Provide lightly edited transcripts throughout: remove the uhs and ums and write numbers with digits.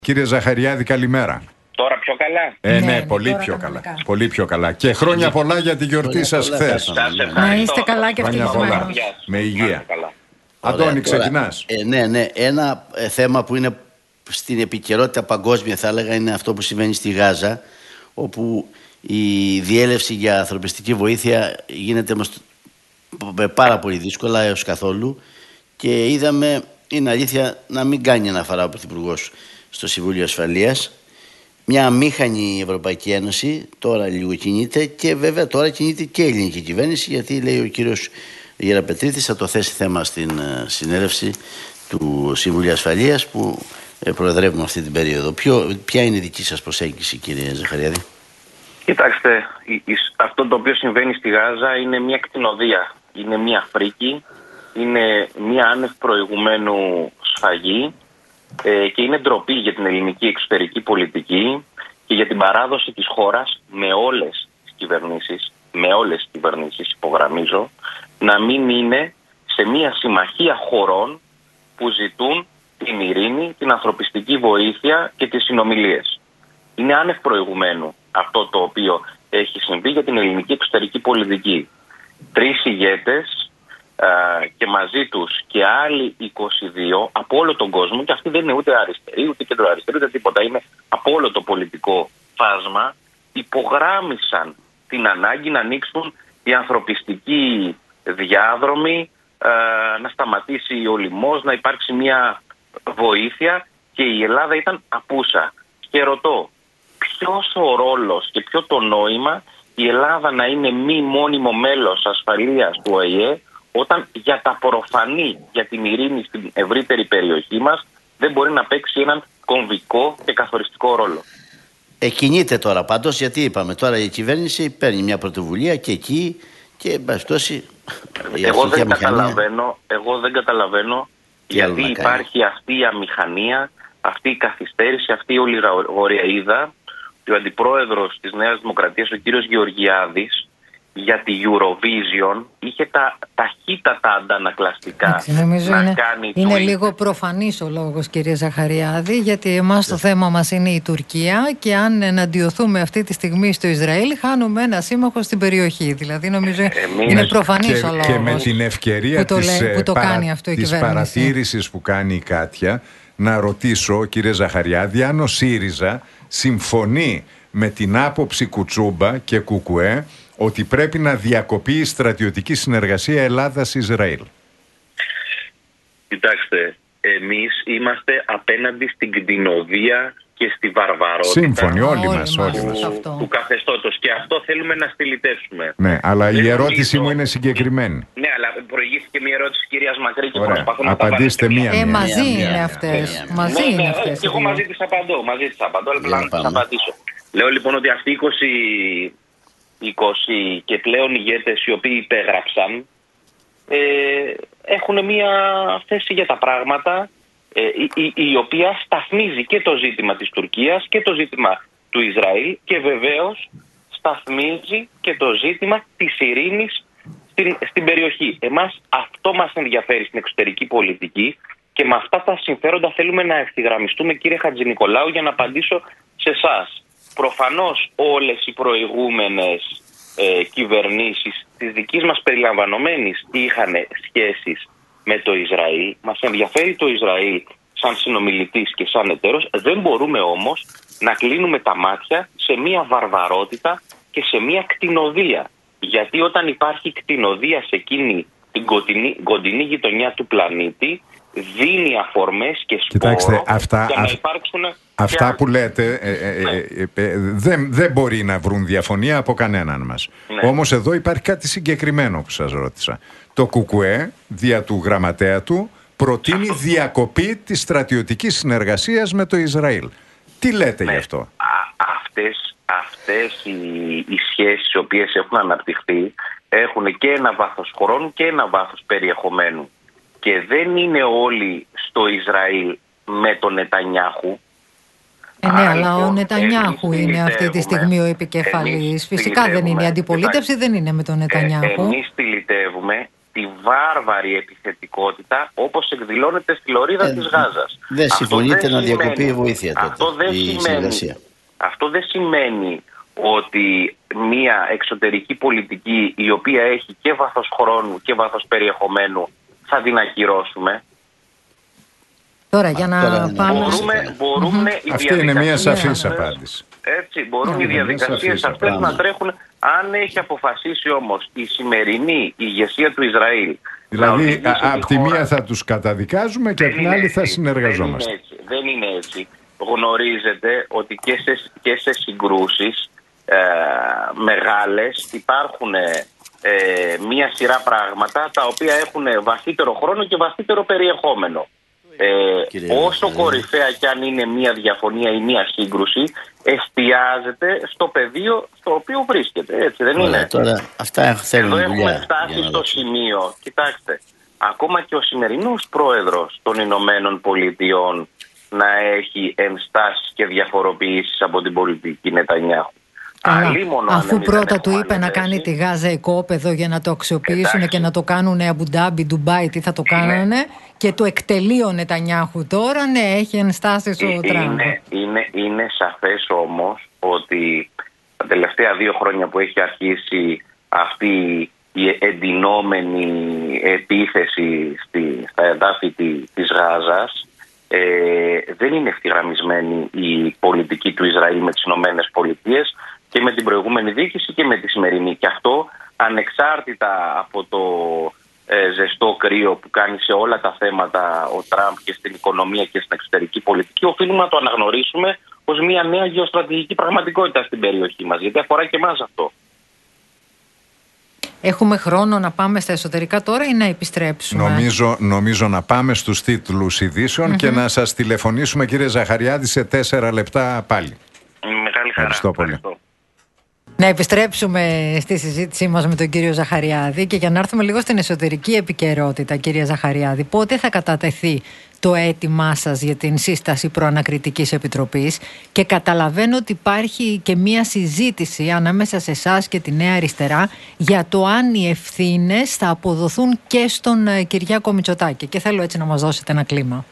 Κύριε Ζαχαριάδη, καλημέρα. Τώρα πιο καλά. Ναι, πολύ πιο καλά. Πολύ πιο καλά. Και χρόνια πολλά για τη γιορτή σας χθες. Να είστε καλά και ευτυχισμένοι. Με υγεία. Αντώνη, ξεκινάς. Ναι. Ένα θέμα που είναι στην επικαιρότητα παγκόσμια, θα έλεγα, είναι αυτό που συμβαίνει στη Γάζα, όπου η διέλευση για ανθρωπιστική βοήθεια γίνεται πάρα πολύ δύσκολα έως καθόλου, και είδαμε, είναι αλήθεια, να μην κάνει αναφορά ο Πρωθυπουργός στο Συμβούλιο Ασφαλείας. Μια αμήχανη Ευρωπαϊκή Ένωση τώρα λίγο κινείται, και βέβαια τώρα κινείται και η ελληνική κυβέρνηση, γιατί λέει ο κύριος Γεραπετρίτης θα το θέσει θέμα στην συνέλευση του Συμβουλίου Ασφαλείας που προεδρεύουμε αυτή την περίοδο. Ποια είναι η δική σας προσέγγιση, κύριε Ζαχαριάδη? Κοιτάξτε, αυτό το οποίο συμβαίνει στη Γάζα είναι μια κτηνοδία. Είναι μια φρίκη, είναι μια άνευ προηγουμένου σφαγή και είναι ντροπή για την ελληνική εξωτερική πολιτική και για την παράδοση της χώρας με όλες τις κυβερνήσεις, υπογραμμίζω, να μην είναι σε μια συμμαχία χωρών που ζητούν την ειρήνη, την ανθρωπιστική βοήθεια και τις συνομιλίες. Είναι άνευ προηγουμένου αυτό το οποίο έχει συμβεί για την ελληνική εξωτερική πολιτική. 3 ηγέτες και μαζί τους και άλλοι 22 από όλο τον κόσμο, και αυτοί δεν είναι ούτε αριστεροί, ούτε κεντροαριστεροί, ούτε τίποτα, είναι από όλο το πολιτικό φάσμα, υπογράμμισαν την ανάγκη να ανοίξουν οι ανθρωπιστικοί διάδρομοι, να σταματήσει ο λοιμός, να υπάρξει μια βοήθεια, και η Ελλάδα ήταν απούσα. Και ρωτώ, ποιος ο ρόλος και ποιο το νόημα η Ελλάδα να είναι μη μόνιμο μέλος ασφαλείας του ΟΗΕ, όταν για τα προφανή, για την ειρήνη στην ευρύτερη περιοχή μας, δεν μπορεί να παίξει έναν κομβικό και καθοριστικό ρόλο. Κινείται τώρα πάντως, γιατί είπαμε τώρα η κυβέρνηση παίρνει μια πρωτοβουλία και εκεί, και εν πάση περιπτώσει εγώ δεν καταλαβαίνω γιατί υπάρχει αυτή η αμηχανία, αυτή η καθυστέρηση, αυτή η ολιγορία. Ο αντιπρόεδρος της Νέας Δημοκρατίας, ο κύριος Γεωργιάδης, για τη Eurovision είχε τα ταχύτατα αντανακλαστικά. Νομίζω είναι λίγο προφανής ο λόγος, κύριε Ζαχαριάδη, γιατί εμάς το θέμα μας είναι η Τουρκία, και αν εναντιωθούμε αυτή τη στιγμή στο Ισραήλ, χάνουμε ένα σύμμαχο στην περιοχή. Δηλαδή νομίζω είναι προφανής ο λόγος. Και με την ευκαιρία της παρατήρησης που κάνει η Κάτια, να ρωτήσω, κύριε Ζαχαριάδη, αν ο ΣΥΡΙΖΑ συμφωνεί με την άποψη Κουτσούμπα και Κουκουέ ότι πρέπει να διακοπεί η στρατιωτική συνεργασία Ελλάδας-Ισραήλ. Κοιτάξτε, εμείς είμαστε απέναντι στην κτηνοδία και στη βαρβαρότητα. Σύμφωνοι όλοι μας. Του καθεστώτος, και αυτό θέλουμε να στυλιτεύσουμε. Ναι, αλλά η ερώτησή μου είναι συγκεκριμένη. Ναι, αλλά προηγήθηκε μια ερώτηση της κυρίας Μακρύ και προσπαθώ να απαντήστε μία. Μαζί είναι αυτές. Και εγώ μαζί της απαντώ, αλλά πρέπει να τις απαντήσω. Λέω λοιπόν ότι αυτοί 20 και πλέον ηγέτες οι οποίοι υπέγραψαν έχουν μια θέση για τα πράγματα, η οποία σταθμίζει και το ζήτημα της Τουρκίας και το ζήτημα του Ισραήλ, και βεβαίως σταθμίζει και το ζήτημα της ειρήνης στην περιοχή. Εμάς αυτό μας ενδιαφέρει στην εξωτερική πολιτική, και με αυτά τα συμφέροντα θέλουμε να ευθυγραμμιστούμε, κύριε Χατζηνικολάου, για να απαντήσω σε εσάς. Προφανώς όλες οι προηγούμενες κυβερνήσεις της δικής μας περιλαμβανομένης είχαν σχέσεις με το Ισραήλ. Μας ενδιαφέρει το Ισραήλ σαν συνομιλητής και σαν εταίρος. Δεν μπορούμε όμως να κλείνουμε τα μάτια σε μια βαρβαρότητα και σε μια κτηνοδία. Γιατί όταν υπάρχει κτηνοδία σε εκείνη την κοντινή γειτονιά του πλανήτη, δίνει αφορμές και σπόρο για να υπάρξουν... Αυτά που λέτε δεν μπορεί να βρουν διαφωνία από κανέναν μας. Ναι. Όμως εδώ υπάρχει κάτι συγκεκριμένο που σας ρώτησα. Το ΚΚΕ, δια του γραμματέα του, προτείνει διακοπή της στρατιωτικής συνεργασίας με το Ισραήλ. Τι λέτε γι' αυτό? Αυτές οι σχέσεις οι οποίες έχουν αναπτυχθεί έχουν και ένα βάθος χρόνου και ένα βάθος περιεχομένου. Και δεν είναι όλοι στο Ισραήλ με τον Νετανιάχου. Ναι, αλλά ο Νετανιάχου είναι αυτή τη στιγμή ο επικεφαλής. Φυσικά δεν είναι. Η αντιπολίτευση δεν είναι με τον Νετανιάχου. Εμείς στυλιτεύουμε τη βάρβαρη επιθετικότητα όπως εκδηλώνεται στη λωρίδα της Γάζας. Δεν συμφωνείτε να διακοπεί η βοήθεια τότε, αυτό δεν σημαίνει ότι μια εξωτερική πολιτική η οποία έχει και βάθος χρόνου και βάθος περιεχομένου θα την ακυρώσουμε. Τώρα για να πάμε... Αυτή είναι μια σαφής απάντηση. Έτσι, μπορούν οι διαδικασίες αυτές να τρέχουν, αν έχει αποφασίσει όμως η σημερινή ηγεσία του Ισραήλ. Δηλαδή, από τη μία θα τους καταδικάζουμε και από την άλλη θα συνεργαζόμαστε. Δεν είναι έτσι. Γνωρίζετε ότι και σε συγκρούσεις μεγάλες υπάρχουν μία σειρά πράγματα τα οποία έχουν βαθύτερο χρόνο και βαθύτερο περιεχόμενο. Όσο κορυφαία κι αν είναι μία διαφωνία ή μία σύγκρουση, εστιάζεται στο πεδίο στο οποίο βρίσκεται. Έτσι δεν είναι? Τώρα, αυτά εδώ έχουμε φτάσει στο σημείο, κοιτάξτε, ακόμα και ο σημερινός πρόεδρος των Ηνωμένων Πολιτειών να έχει ενστάσεις και διαφοροποιήσεις από την πολιτική Νετανιάχου. Αφού πρώτα του είπε να κάνει τη Γάζα οικόπεδο για να το αξιοποιήσουν και να το κάνουν Αμπουντάμπι, Ντουμπάι, τι θα το κάνανε, και το εκτελεί ο Νετανιάχου τώρα, ναι, έχει ενστάσεις ο Τραμπ. Είναι σαφές όμως ότι τα τελευταία 2 χρόνια που έχει αρχίσει αυτή η εντυνόμενη επίθεση στα εδάφη της Γάζας, δεν είναι ευθυγραμμισμένη η πολιτική του Ισραήλ με τις Ηνωμένες Πολιτείες και με την προηγούμενη διοίκηση και με τη σημερινή. Και αυτό ανεξάρτητα από το ζεστό κρύο που κάνει σε όλα τα θέματα ο Τραμπ και στην οικονομία και στην εξωτερική πολιτική, οφείλουμε να το αναγνωρίσουμε ως μια νέα γεωστρατηγική πραγματικότητα στην περιοχή μας, γιατί αφορά και εμάς αυτό. Έχουμε χρόνο να πάμε στα εσωτερικά τώρα ή να επιστρέψουμε? Νομίζω να πάμε στους τίτλους ειδήσεων και να σας τηλεφωνήσουμε, κύριε Ζαχαριάδη, σε 4 λεπτά πάλι. Μεγάλη χαρά. Ευχαριστώ πολύ. Να επιστρέψουμε στη συζήτησή μας με τον κύριο Ζαχαριάδη και για να έρθουμε λίγο στην εσωτερική επικαιρότητα, κύριε Ζαχαριάδη, πότε θα κατατεθεί το αίτημά σας για την σύσταση προανακριτικής επιτροπής? Και καταλαβαίνω ότι υπάρχει και μία συζήτηση ανάμεσα σε εσάς και τη Νέα Αριστερά για το αν οι ευθύνες θα αποδοθούν και στον Κυριάκο Μητσοτάκη, και θέλω έτσι να μας δώσετε ένα κλίμα.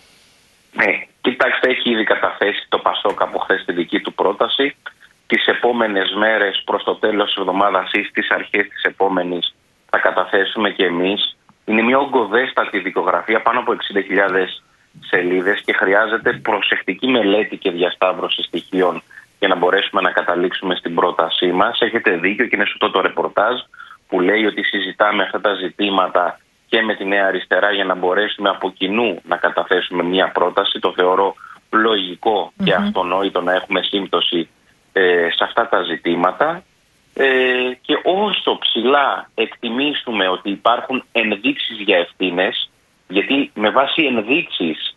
Ναι, κοιτάξτε, έχει ήδη καταθέσει το Πασόκ από χθες τη δική του πρόταση. Τις επόμενες μέρες, προς το τέλος της εβδομάδας ή στις αρχές της επόμενης, θα καταθέσουμε και εμείς. Είναι μια ογκοδέστατη δικογραφία, πάνω από 60.000 σελίδες, και χρειάζεται προσεκτική μελέτη και διασταύρωση στοιχείων για να μπορέσουμε να καταλήξουμε στην πρότασή μας. Έχετε δίκιο και είναι σωστό το ρεπορτάζ που λέει ότι συζητάμε αυτά τα ζητήματα και με τη Νέα Αριστερά για να μπορέσουμε από κοινού να καταθέσουμε μια πρόταση. Το θεωρώ λογικό και αυτονόητο να έχουμε σύμπτωση σε αυτά τα ζητήματα, και όσο ψηλά εκτιμήσουμε ότι υπάρχουν ενδείξεις για ευθύνες, γιατί με βάση ενδείξεις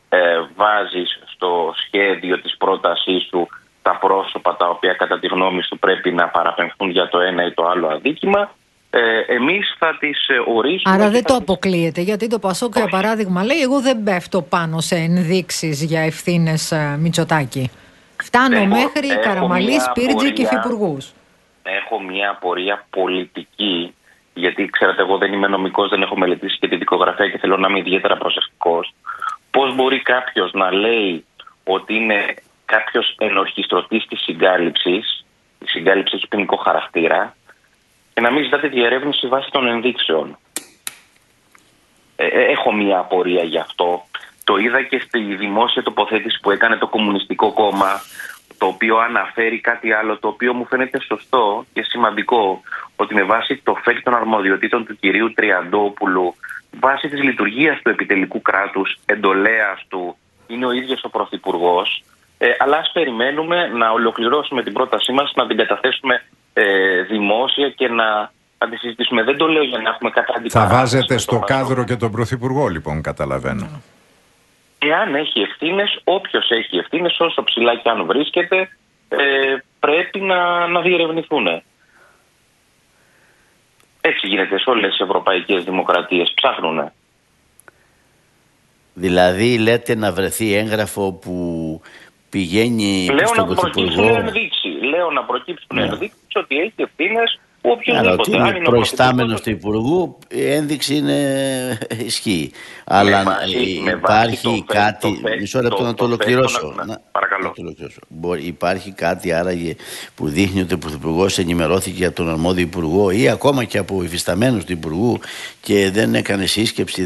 βάζεις στο σχέδιο της πρότασής σου τα πρόσωπα τα οποία κατά τη γνώμη σου πρέπει να παραπεμφθούν για το ένα ή το άλλο αδίκημα, εμείς θα τις ορίσουμε. Άρα δεν το αποκλείεται, γιατί το Πασόκ για παράδειγμα λέει εγώ δεν πέφτω πάνω σε ενδείξεις για ευθύνες Μητσοτάκη. Φτάνω μέχρι Καραμαλή, Σπίρτζη και υφυπουργούς. Έχω μια απορία πολιτική, γιατί ξέρετε εγώ δεν είμαι νομικός, δεν έχω μελετήσει και τη δικογραφία και θέλω να είμαι ιδιαίτερα προσεκτικός. Πώς μπορεί κάποιος να λέει ότι είναι κάποιος ενορχιστρωτής της συγκάλυψης, η συγκάλυψη έχει ποινικό χαρακτήρα, και να μην ζητάτε διερεύνηση βάσει των ενδείξεων? Έχω μια απορία γι' αυτό. Το είδα και στη δημόσια τοποθέτηση που έκανε το Κομμουνιστικό Κόμμα, το οποίο αναφέρει κάτι άλλο, το οποίο μου φαίνεται σωστό και σημαντικό, ότι με βάση το φέκ των αρμοδιοτήτων του κυρίου Τριαντόπουλου, βάσει της λειτουργίας του επιτελικού κράτους, εντολέας του, είναι ο ίδιος ο Πρωθυπουργός. Αλλά ας περιμένουμε να ολοκληρώσουμε την πρότασή μας, να την καταθέσουμε δημόσια και να τη συζητήσουμε. Δεν το λέω για να έχουμε κάτι αντιπαράθεση. Θα βάζετε στο κάδρο και τον Πρωθυπουργό, λοιπόν, καταλαβαίνω. Εάν έχει ευθύνες, όποιος έχει ευθύνες, όσο ψηλά και αν βρίσκεται, πρέπει να διερευνηθούν. Έτσι γίνεται σε όλες τις ευρωπαϊκές δημοκρατίες. Ψάχνουνε. Δηλαδή λέτε να βρεθεί έγγραφο που πηγαίνει στον Πρωθυπουργό. Λέω να προκύψουν ενδείξεις ότι έχει ευθύνες Αλλά ότι είναι προϊστάμενος του Υπουργού, η ένδειξη είναι ισχύει. Αλλά υπάρχει κάτι. Μισό λεπτό να το ολοκληρώσω. Παρακαλώ. Υπάρχει κάτι άραγε που δείχνει ότι ο Πρωθυπουργός ενημερώθηκε για τον αρμόδιο Υπουργό ή ακόμα και από υφισταμένους του Υπουργού και δεν έκανε σύσκεψη,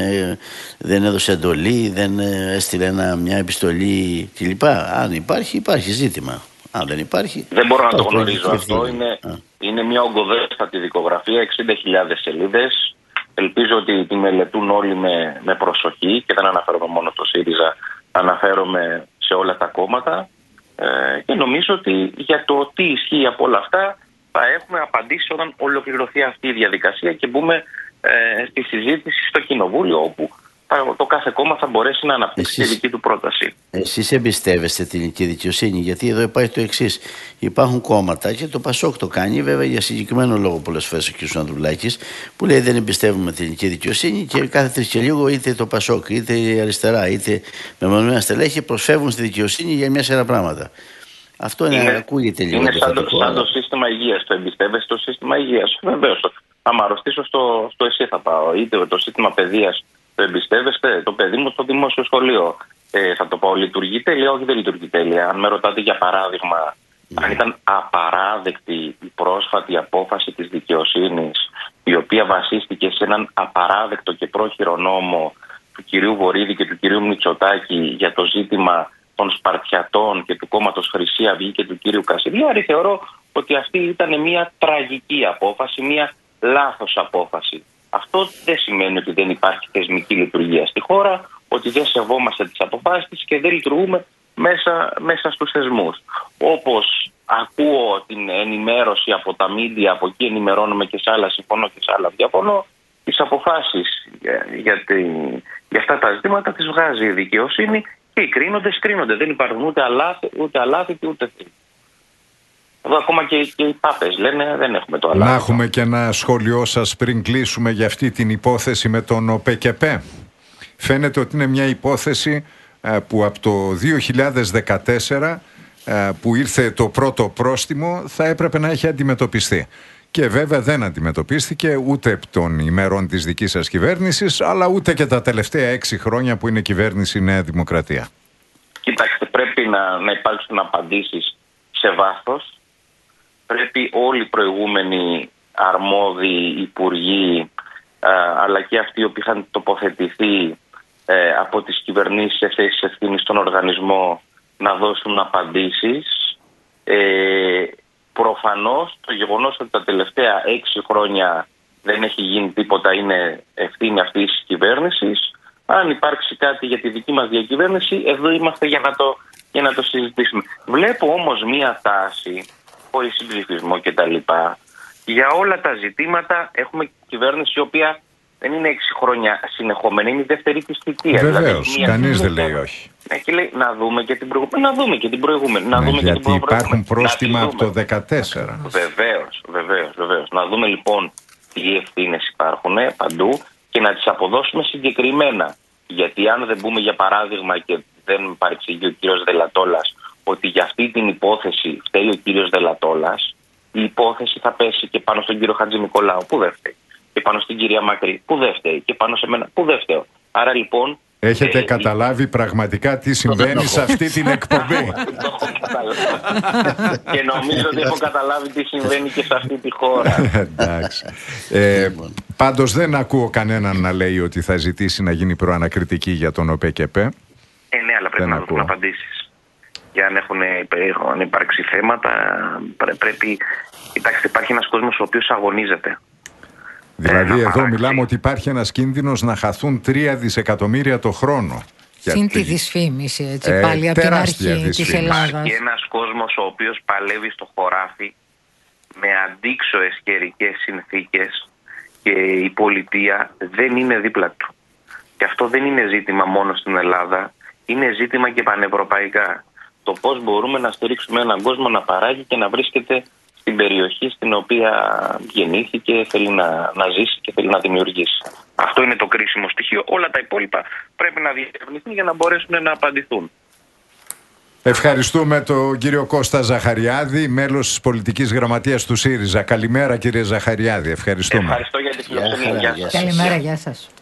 δεν έδωσε εντολή, δεν έστειλε μια επιστολή κλπ. Αν υπάρχει, υπάρχει ζήτημα. Αν δεν υπάρχει. Δεν μπορώ να το γνωρίζω αυτό. Είναι μια ογκοδέστατη δικογραφία, 60.000 σελίδες. Ελπίζω ότι τη μελετούν όλοι με προσοχή και δεν αναφέρομαι μόνο το ΣΥΡΙΖΑ, αναφέρομαι σε όλα τα κόμματα. Και νομίζω ότι για το τι ισχύει από όλα αυτά θα έχουμε απαντήσει όταν ολοκληρωθεί αυτή η διαδικασία και μπούμε στη συζήτηση στο Κοινοβούλιο, όπου το κάθε κόμμα θα μπορέσει να αναπτύξει τη δική του πρόταση. Εσείς εμπιστεύεστε την ελληνική δικαιοσύνη? Γιατί εδώ υπάρχει το εξής. Υπάρχουν κόμματα και το ΠΑΣΟΚ το κάνει, βέβαια για συγκεκριμένο λόγο πολλές φορές ο κ. Ανδρουλάκης, που λέει δεν εμπιστεύουμε την ελληνική δικαιοσύνη και κάθε τρεις και λίγο είτε το ΠΑΣΟΚ είτε η αριστερά είτε μεμονωμένα στελέχη προσφεύγουν στη δικαιοσύνη για μια σειρά πράγματα. Αυτό ακούγεται λίγο. Είναι σαν το σύστημα υγείας. Το εμπιστεύεσαι το σύστημα υγείας? Βεβαίως. Άμα αρρωστήσω στο ΕΣΥ θα πάω. Είτε το σύστημα παιδείας. Το εμπιστεύεστε? Το παιδί μου στο δημόσιο σχολείο. Θα το πω, λειτουργεί τέλεια? Όχι, δεν λειτουργεί τέλεια. Αν με ρωτάτε για παράδειγμα, αν ήταν απαράδεκτη η πρόσφατη απόφαση της δικαιοσύνης, η οποία βασίστηκε σε έναν απαράδεκτο και πρόχειρο νόμο του κυρίου Βορίδη και του κυρίου Μητσοτάκη για το ζήτημα των Σπαρτιατών και του κόμματος Χρυσή Αυγή και του κυρίου Κασιδιάρη, θεωρώ ότι αυτή ήταν μια τραγική απόφαση, μια λάθος απόφαση. Αυτό δεν σημαίνει ότι δεν υπάρχει θεσμική λειτουργία στη χώρα, ότι δεν σεβόμαστε τις αποφάσεις και δεν λειτουργούμε μέσα στους θεσμούς. Όπως ακούω την ενημέρωση από τα μίντια, από εκεί ενημερώνομαι και σε άλλα συμφωνώ και σε άλλα διαφωνώ, τις αποφάσεις για αυτά τα ζητήματα τις βγάζει η δικαιοσύνη και οι κρίνοντες κρίνονται. Δεν υπάρχουν ούτε αλάθητοι ούτε θετικοί. Εδώ ακόμα και οι πάπες λένε δεν έχουμε το αλάθητο. Να έχουμε και ένα σχόλιο σας πριν κλείσουμε για αυτή την υπόθεση με τον ΟΠΕΚΕΠΕ. Φαίνεται ότι είναι μια υπόθεση που από το 2014 που ήρθε το πρώτο πρόστιμο θα έπρεπε να έχει αντιμετωπιστεί. Και βέβαια δεν αντιμετωπίστηκε ούτε των ημερών της δικής σας κυβέρνησης, αλλά ούτε και τα τελευταία 6 χρόνια που είναι κυβέρνηση Νέα Δημοκρατία. Κοιτάξτε, πρέπει να υπάρξουν απαντήσεις σε βάθος. Πρέπει όλοι οι προηγούμενοι αρμόδιοι υπουργοί, αλλά και αυτοί οι οποίοι είχαν τοποθετηθεί από τις κυβερνήσεις σε θέσεις ευθύνης στον οργανισμό, να δώσουν απαντήσεις. Προφανώς το γεγονός ότι τα τελευταία 6 χρόνια δεν έχει γίνει τίποτα είναι ευθύνη αυτής της κυβέρνησης. Αν υπάρξει κάτι για τη δική μας διακυβέρνηση, εδώ είμαστε για να το συζητήσουμε. Βλέπω όμως μία τάση, χωρίς συμψηφισμό κτλ. Για όλα τα ζητήματα έχουμε κυβέρνηση η οποία δεν είναι 6 χρόνια συνεχόμενη, είναι η δεύτερη της θητεία. Βεβαίως, δηλαδή, κανείς δεν λέει όχι. Και λέει να δούμε και την προηγούμενη. Να δούμε και την προηγούμενη. Γιατί υπάρχουν πρόστιμα από το 2014. Βεβαίως. Να δούμε λοιπόν τι ευθύνες υπάρχουν παντού και να τις αποδώσουμε συγκεκριμένα. Γιατί αν δεν πούμε για παράδειγμα και δεν παρεξηγεί ο κύριος Δελατόλας ότι για αυτή την υπόθεση φταίει ο κύριος Δελατόλας, η υπόθεση θα πέσει και πάνω στον κύριο Χατζηνικολάου που δεν φταίει, και πάνω στην κυρία Μακρύ που δεν φταίει και πάνω σε μένα που δεν φταίω. Άρα λοιπόν... Έχετε καταλάβει πραγματικά τι συμβαίνει σε αυτή την εκπομπή. Και νομίζω ότι έχω καταλάβει τι συμβαίνει και σε αυτή τη χώρα. Εντάξει. Πάντως δεν ακούω κανέναν να λέει ότι θα ζητήσει να γίνει προανακριτική για τον ΟΠΕΚΕΠΕ. Ναι, αλλά πρέπει να δώσουν απαντήσεις. Για αν έχουν υπάρξει θέματα, πρέπει... Κοιτάξτε, υπάρχει ένας κόσμος ο οποίος αγωνίζεται. Δηλαδή εδώ μιλάμε ότι υπάρχει ένας κίνδυνος να χαθούν 3 δισεκατομμύρια το χρόνο. Συν τη δυσφήμιση, έτσι, πάλι από την αρχή της Ελλάδας. Υπάρχει ένας κόσμος ο οποίος παλεύει στο χωράφι με αντίξωες καιρικές συνθήκες και η πολιτεία δεν είναι δίπλα του. Και αυτό δεν είναι ζήτημα μόνο στην Ελλάδα, είναι ζήτημα και πανευρωπαϊκά. Το πώς μπορούμε να στηρίξουμε έναν κόσμο να παράγει και να βρίσκεται στην περιοχή στην οποία γεννήθηκε, θέλει να ζήσει και θέλει να δημιουργήσει. Αυτό είναι το κρίσιμο στοιχείο. Όλα τα υπόλοιπα πρέπει να διερευνηθούν για να μπορέσουν να απαντηθούν. Ευχαριστούμε τον κύριο Κώστα Ζαχαριάδη, μέλος της πολιτικής γραμματείας του ΣΥΡΙΖΑ. Καλημέρα κύριε Ζαχαριάδη, ευχαριστούμε. Ευχαριστώ για την φιλοξενία. Καλημέρα, γεια σας.